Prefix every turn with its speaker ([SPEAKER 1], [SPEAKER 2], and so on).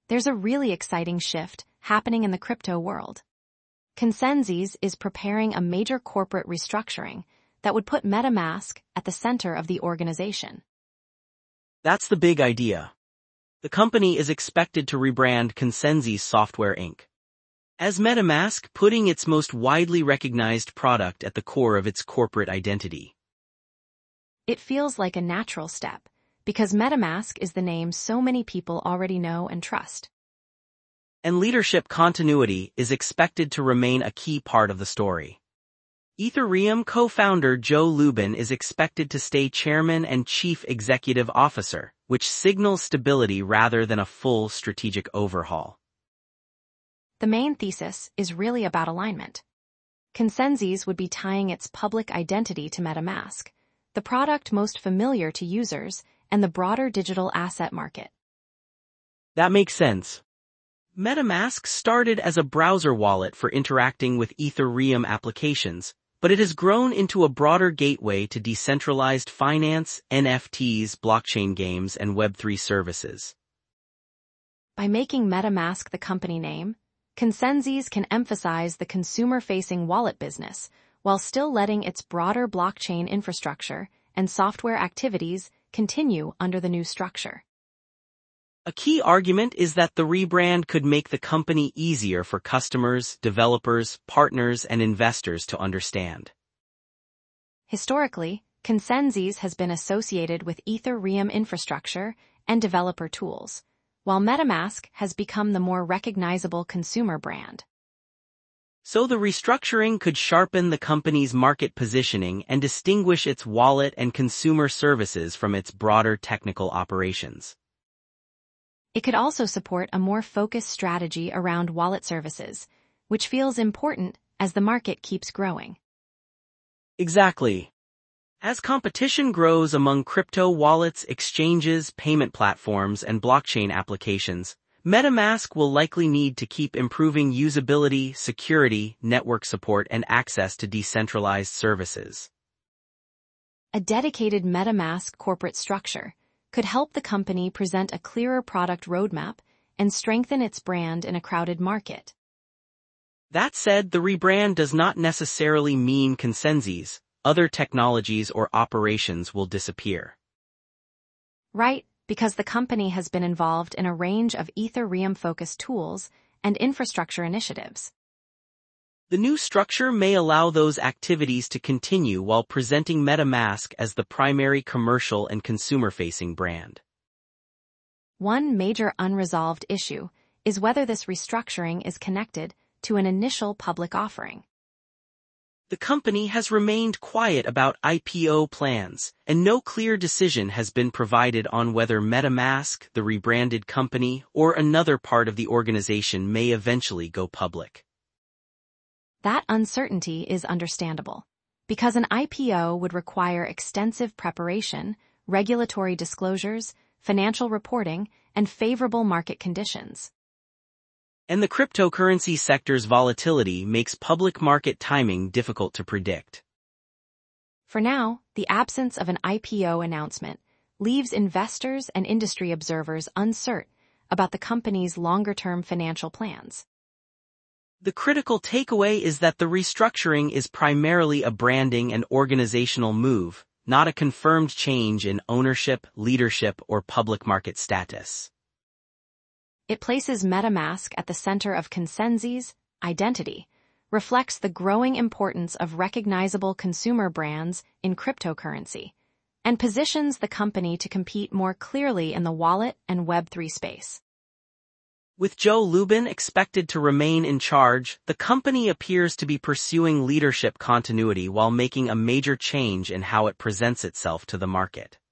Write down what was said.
[SPEAKER 1] there's a really exciting shift happening in the crypto world. Consensus is preparing a major corporate restructuring that would put MetaMask at the center of the organization.
[SPEAKER 2] That's the big idea. The company is expected to rebrand Consensus Software Inc. as MetaMask, putting its most widely recognized product at the core of its corporate identity.
[SPEAKER 1] It feels like a natural step, because MetaMask is the name so many people already know and trust.
[SPEAKER 2] And leadership continuity is expected to remain a key part of the story. Ethereum co-founder Joe Lubin is expected to stay chairman and chief executive officer, which signals stability rather than a full strategic overhaul.
[SPEAKER 1] The main thesis is really about alignment. Consensus would be tying its public identity to MetaMask, the product most familiar to users, and the broader digital asset market.
[SPEAKER 2] That makes sense. MetaMask started as a browser wallet for interacting with Ethereum applications, but it has grown into a broader gateway to decentralized finance, NFTs, blockchain games, and Web3 services.
[SPEAKER 1] By making MetaMask the company name, Consensus can emphasize the consumer-facing wallet business while still letting its broader blockchain infrastructure and software activities continue under the new structure.
[SPEAKER 2] A key argument is that the rebrand could make the company easier for customers, developers, partners, and investors to understand.
[SPEAKER 1] Historically, Consensus has been associated with Ethereum infrastructure and developer tools, while MetaMask has become the more recognizable consumer brand.
[SPEAKER 2] So the restructuring could sharpen the company's market positioning and distinguish its wallet and consumer services from its broader technical operations.
[SPEAKER 1] It could also support a more focused strategy around wallet services, which feels important as the market keeps growing.
[SPEAKER 2] Exactly. As competition grows among crypto wallets, exchanges, payment platforms, and blockchain applications, MetaMask will likely need to keep improving usability, security, network support, and access to decentralized services.
[SPEAKER 1] A dedicated MetaMask corporate structure could help the company present a clearer product roadmap and strengthen its brand in a crowded market.
[SPEAKER 2] That said, the rebrand does not necessarily mean Consensus, other technologies or operations will disappear.
[SPEAKER 1] Right, because the company has been involved in a range of Ethereum-focused tools and infrastructure initiatives.
[SPEAKER 2] The new structure may allow those activities to continue while presenting MetaMask as the primary commercial and consumer-facing brand.
[SPEAKER 1] One major unresolved issue is whether this restructuring is connected to an initial public offering.
[SPEAKER 2] The company has remained quiet about IPO plans, and no clear decision has been provided on whether MetaMask, the rebranded company, or another part of the organization may eventually go public.
[SPEAKER 1] That uncertainty is understandable, because an IPO would require extensive preparation, regulatory disclosures, financial reporting, and favorable market conditions.
[SPEAKER 2] And the cryptocurrency sector's volatility makes public market timing difficult to predict.
[SPEAKER 1] For now, the absence of an IPO announcement leaves investors and industry observers uncertain about the company's longer-term financial plans.
[SPEAKER 2] The critical takeaway is that the restructuring is primarily a branding and organizational move, not a confirmed change in ownership, leadership, or public market status.
[SPEAKER 1] It places MetaMask at the center of Consensus' identity, reflects the growing importance of recognizable consumer brands in cryptocurrency, and positions the company to compete more clearly in the wallet and Web3 space.
[SPEAKER 2] With Joe Lubin expected to remain in charge, the company appears to be pursuing leadership continuity while making a major change in how it presents itself to the market.